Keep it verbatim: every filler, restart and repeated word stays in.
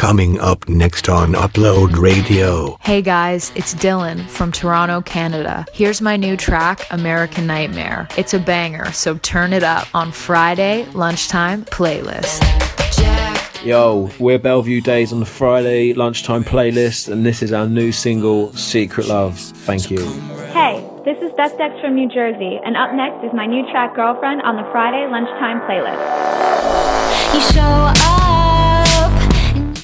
Coming up next on Upload Radio. Hey guys, it's Dylan from Toronto, Canada. Here's my new track, American Nightmare. It's a banger, so turn it up on Friday lunchtime playlist. Yo, we're Bellevue Days on the Friday lunchtime playlist, and this is our new single, Secret Love. Thank you. Hey, this is Beth Dex from New Jersey, and up next is my new track, Girlfriend, on the Friday lunchtime playlist. You show